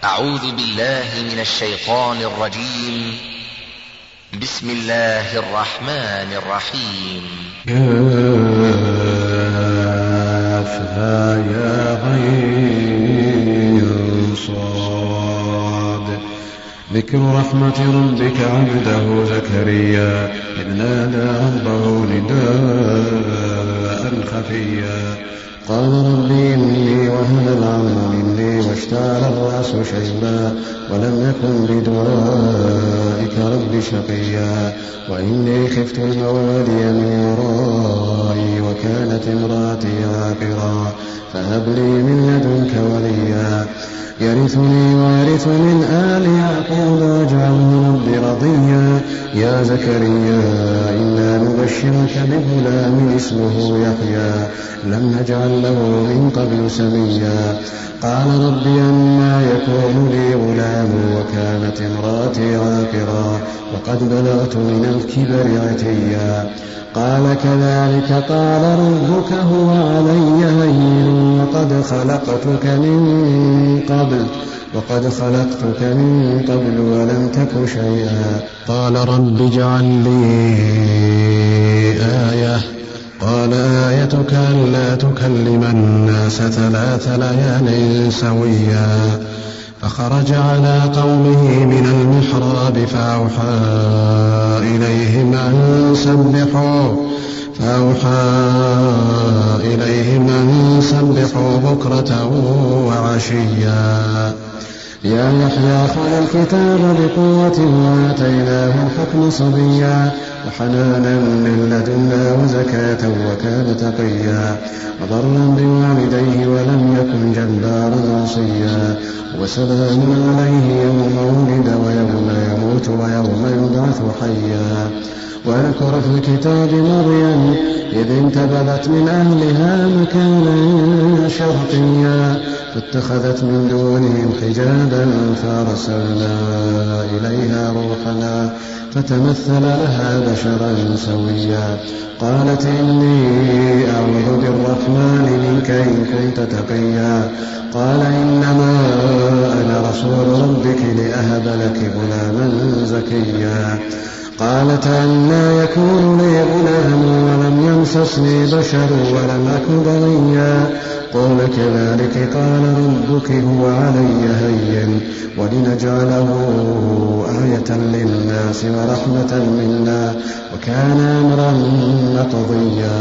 أعوذ بالله من الشيطان الرجيم. بسم الله الرحمن الرحيم. كافها يا عين صاد. ذكر رحمة ربك عبده زكريا إذ نادى ربه نداء خفيا قال رب إني وهن العظم مني واشتعل الرأس شيبا ولم يكن بدعائك رب شقيا وإني خفت الموالي من ورائي وكانت امرأتي عاقرا فهب لي من لدنك وليا يرثني ويرث من آل يعقوب واجعله رب رضيا يا زكريا إنا نبشرك بغلام اسمه يحيى لم نجعل له من قبل سميا قال رب أنى يكون لي غلام وكانت امرأتي عاقرا وقد بلغت من الكبر عتيا قال كذلك قال ربك هو علي هين وقد خلقتك من قبل ولم تك شيئا قال رب اجعل لي آية قال آيتك ألا تكلم الناس 3 ليال سويا فخرج على قومه من المحراب فأوحى إليهم أن سبحوا بكرة وعشيا يا يحيى خذ الكتاب بقوة وآتيناه الحكم صبيا وحنانا من لدنا وزكاة وكان تقيا وبرا بوالديه ولم يكن جبارا عصيا وسلام عليه يوم ولد ويوم يموت ويوم يبعث حيا واذكر في الكتاب مريم إذ انتبذت من أهلها مكانا شرقيا فاتخذت من دونهم حجابا فأرسلنا إليها روحنا فتمثل لها بشرا سويا قالت إني أعوذ بالرحمن منك إن كنت تقيا قال إنما أنا رسول ربك لأهب لك غلاما زكيا قالت أنى يكون لي غلام ولم يمسسني بشر ولم أك بغيا قال كذلك قال ربك هو علي هين ولنجعله آية للناس ورحمة منا وكان أمرا مقضيا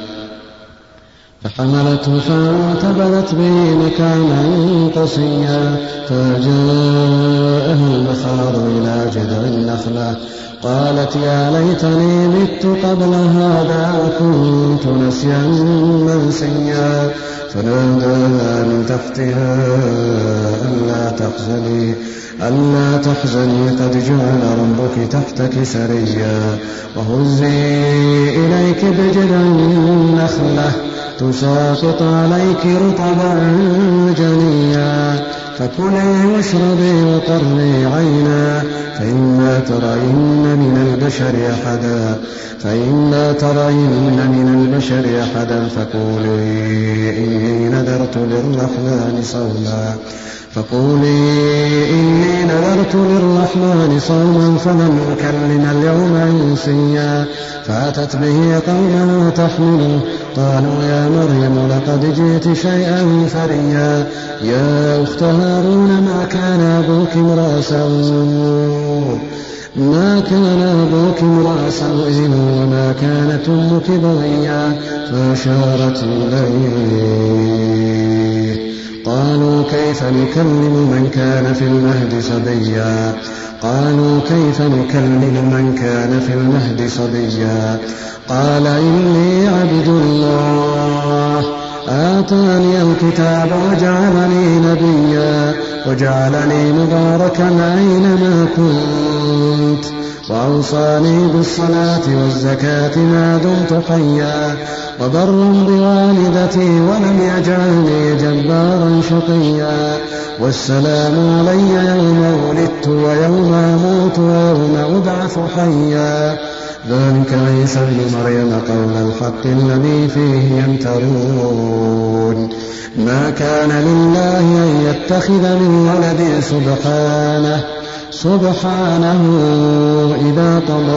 فحملته فانتبذت به مكانا قصيا فجاءها المخاض إلى جذع النخلة قالت يا ليتني مت قبل هذا وكنت نسيا منسيا فناداها من تحتها ألا تحزني قد جعل ربك تحتك سريا وهزي إليك بجذع النخلة تساقط عليك رطبا جنيا فكلي واشربي وقري عينا فإما ترين من البشر أحدا فقولي إني نذرت للرحمن صوما فلن أكلم اليوم إنسيا فأتت به قومها تحمله قالوا يا مريم لقد جئت شيئا فريا يا أخت هارون ما كان أبوك امرأ سوء وما كانت أمك بغيا فأشارت إليه قالوا كيف نكلم من كان في المهد صبيا قال إني عبد الله آتاني الكتاب وجعلني نبيا وجعلني مباركا أينما كنت وأوصاني بالصلاة والزكاة ما دمت حيا وبرا بوالدتي ولم يجعلني جبارا شقيا والسلام علي يوم ولدت ويوم أموت ويوم أبعث حيا ذلك عيسى ابن مريم قول الحق الذي فيه يمترون ما كان لله أن يتخذ من ولد سبحانه إذا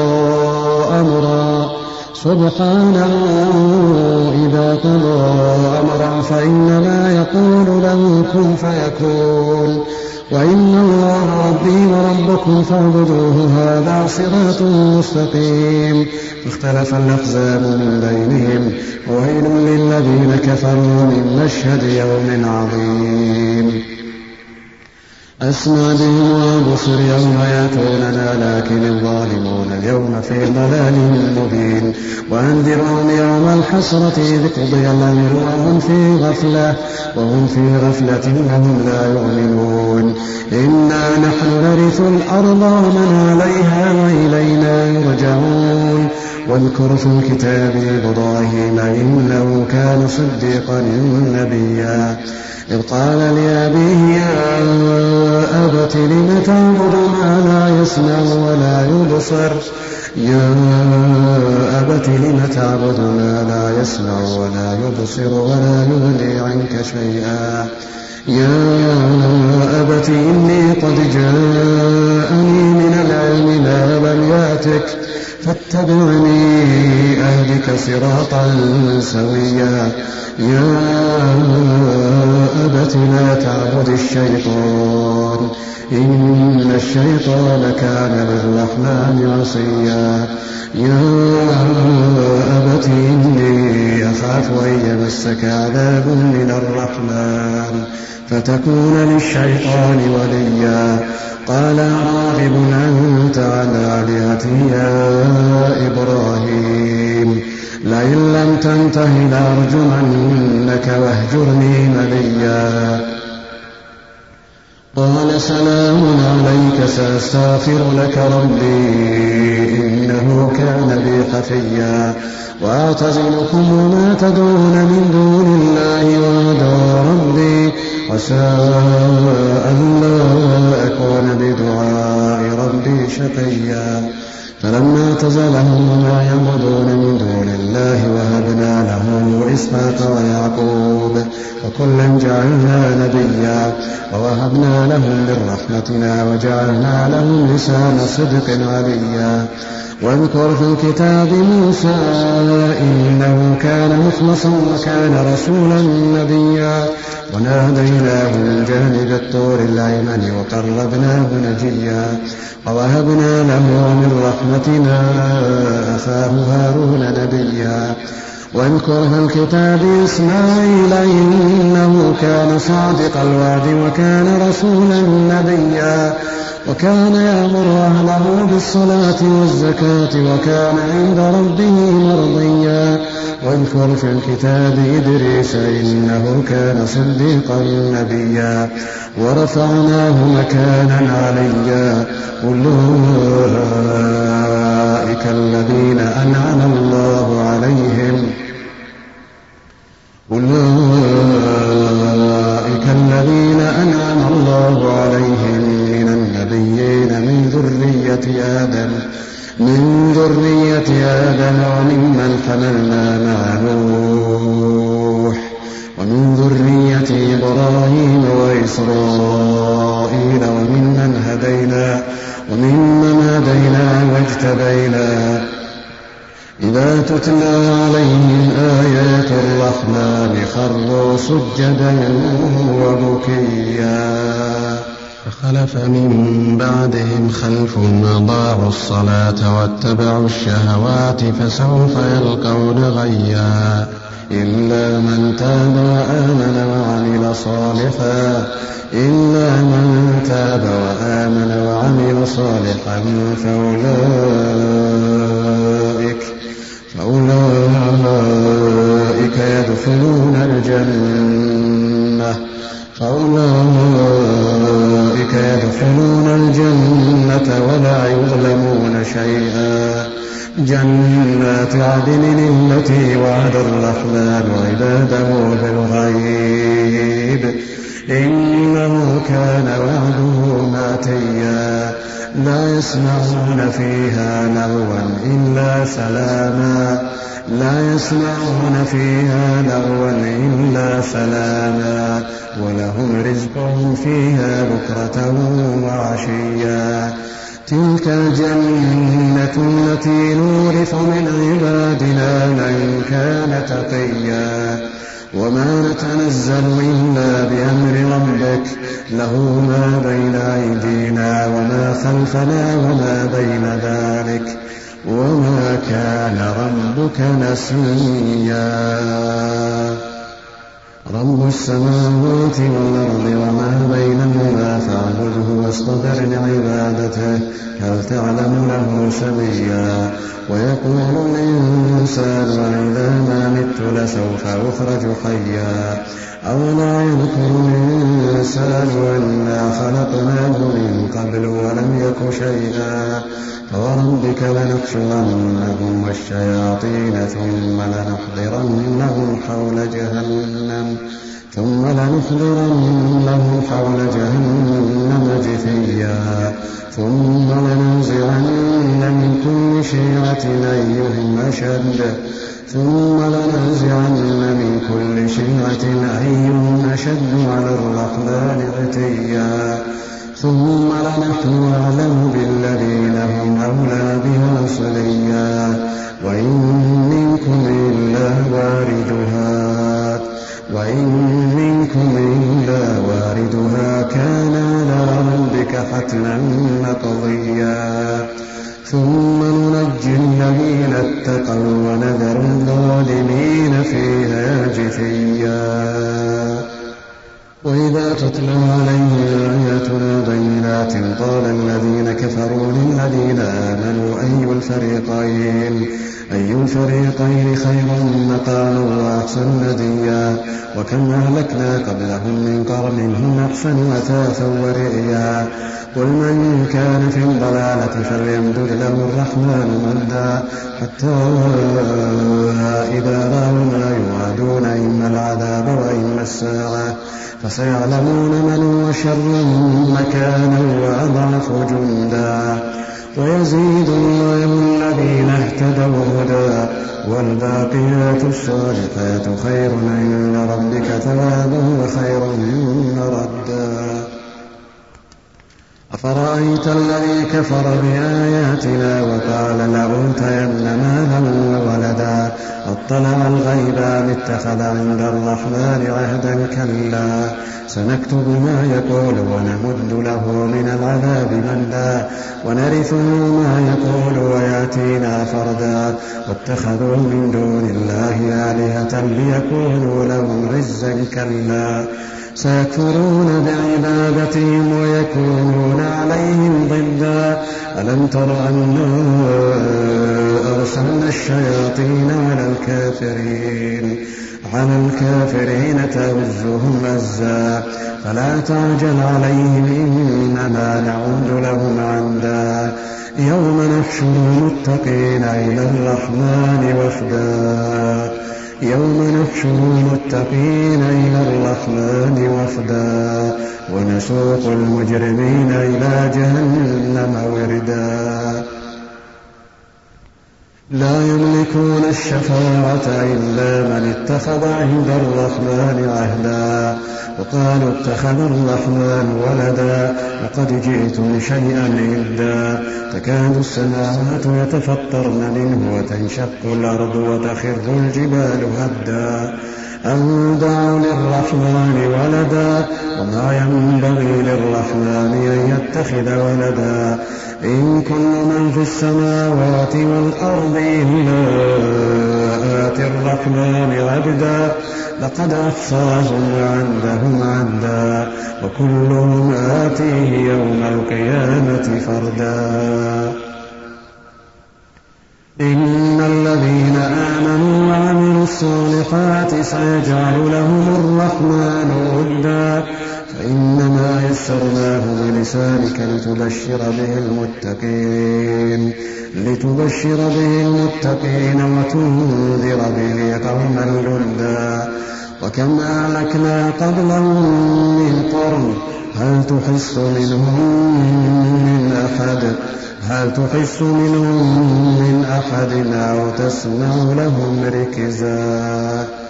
قضى أمرا فإنما يقول له كن فيكون وإن الله ربي وربكم فاعبدوه هذا صراط مستقيم فاختلف الأحزاب من بينهم وويل للذين كفروا من مشهد يوم عظيم أسمع بهم وأبصر يوم يأتوننا لكن الظالمون اليوم في ضلال مبين وأنذرهم يوم الحسرة إذ قضي الأمر وهم في غفلة وهم لا يؤمنون إنا نحن نرث الأرض ومن عليها وإلينا يرجعون واذكر في الكتاب إبراهيم إنه كان صديقا نبيا إذ قال لأبيه يا أبت لم تعبد ما لا يسمع ولا يبصر ولا يغني عنك شيئا يا أبت إني قد جاءني من العلم ما لم يأتك فاتبعني أهدك صراطا سويا يا أبت لا تعبد الشيطان إن الشيطان كان للرحمن عصيا يا أبت إني أخاف أن يمسك عذاب من الرحمن فتكون للشيطان وليا قال راغب أنت عن آلهتي يا إبراهيم لئن لم تنته لأرجمنك واهجرني مليا قال سلام عليك سأستغفر لك ربي إنه كان بي حفيا وأعتزلكم وما تدعون من دون الله وأدعو ربي عسى أن لا أكون بدعاء ربي شقيا فلما اعتزلهم وما يعبدون من دون الله وهبنا له إسحاق ويعقوب وكلا جعلنا نبيا ووهبنا لهم من رحمتنا وجعلنا لهم لسان صدق عليا واذكر في الكتاب موسى إنه كان مخلصا وكان رسولا نبيا وناديناه من جانب الطور الأيمن وقربناه نجيا ووهبنا له من رحمتنا أخاه هارون نبيا واذكر في الكتاب إسماعيل إنه كان صادق الوعد وكان رسولا نبيا وكان يأمر أهله بالصلاة والزكاة وكان عند ربه مرضيا واذكر في الكتاب إدريس إنه كان صديقا نبيا ورفعناه مكانا عليا أولئك الذين أنعم الله عليهم من النبيين من ذرية آدم وممن حملنا مع نوح ومن ذرية إبراهيم وإسرائيل وممن هدينا واجتبينا إذا تتلى عليهم آيات الرحمن خروا سجدا وبكيا فخلف من بعدهم خلف أضاعوا الصلاة واتبعوا الشهوات فسوف يلقون غيا إلا من تاب وعمل صالحا فأولئك يدخلون الجنة ولا يظلمون شيئا جنات عدن التي وعد الرحمن عباده بالغيب إنه كان وعده ماتيا لا يسمعون فيها لغوا إلا سلاما ولهم رزقهم فيها بكرة وعشيا تلك الجنة التي نورث من عبادنا من كان تقيا وما نتنزل إلا بأمر ربك له ما بين أيدينا وما خلفنا وما بين ذلك وما كان ربك نسيا رب السماوات والأرض وما بينهما فاعبده واصطبر لعبادته هل تعلم له سميا ويقول الإنسان وإذا ما مت لسوف أخرج حيا أولا يذكر الإنسان أنا خلقناه من قبل ولم يك شيئا فوربك لنحشرنهم والشياطين ثم لنحضرنهم حول جهنم جثيا ثم لننزعن من كل شيعة أيهم أشد على الرحمن عتيا ثم لنحن أعلم بالذين هم أولى بها صليا وإن منكم إلا واردها كان على ربك حتما مقضيا ثم ننجي الذين اتقوا ونذر الظالمين فيها جثيا وإذا تتلى عليهم آياتنا بينات قال الذين كفروا للذين آمنوا أي الفريقين خير مقاما وأحسن نديا وكم أهلكنا قبلهم من قرن هم أحسن أثاثا ورئيا قل من كان في الضلالة فليمدد له الرحمن مدا حتى إذا رأوا ما يوعدون إما العذاب وإما الساعة فسيعلمون من هو شر مكانا وأضعف جندا ويزيد الله الذين اهتدوا هدى والباقيات الصالحات خير عند ربك ثوابا وخير مردا أفرأيت الذي كفر بآياتنا وقال لأوتين مالا وولدا اطلع الغيب أم اتخذ عند الرحمن عهدا كلا سنكتب ما يقول ونمد له من العذاب مدا ونرثه ما يقول ويأتينا فردا واتخذوا من دون الله آلهة ليكونوا لهم عزا كلا سيكفرون بعبادتهم ويكونون عليهم ضدا ألم تر أنا أرسلنا الشياطين على الكافرين تؤزهم أزا فلا تعجل عليهم إنما نعود لهم عمدا يوم نحشر المتقين إلى الرحمن وفدا ونسوق المجرمين إلى جهنم وردا لا يملكون الشفاعة إلا من اتخذ عند الرحمن عهدا وقالوا اتخذ الرحمن ولدا لقد جئتم شيئا إدا تكاد السماوات يتفطرن منه وتنشق الأرض وتخر الجبال هدا أن دعوا للرحمن ولدا وما ينبغي للرحمن أن يتخذ ولدا إن كل من في السماوات والأرض إلا آتي الرحمن عبدا لقد أحصاهم وعندهم عدا وكلهم آتيه يوم القيامة فردا إن الذين آمنوا وعملوا الصالحات سيجعل لهم الرحمن ودا فإنما يسرناه بلسانك لتبشر به المتقين وتنذر به قوما لدا وكم أهلكنا قبلهم من قرن هل تحس منهم من أحد أو تسمع لهم ركزا